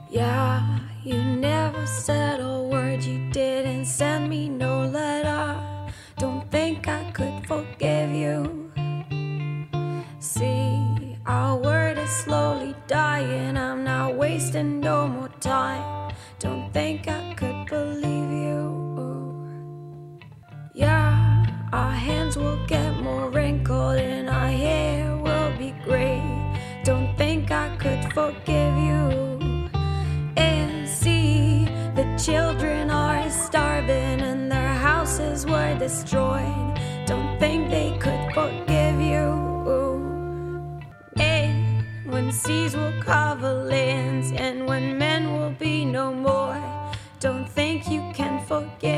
Yeah, you never said a word, you didn't send me no letter. Don't think I could forgive you. See, our word is slowly dying. I'm not wasting no more time. Don't think I could believe you. Yeah, our hands will get more wrinkled and our hair will be gray. Don't think I could forgive you. And see, the children are starving and their houses were destroyed. Don't think they could forgive you. And when seas will cover lands and when men will be no more, don't think you can forgive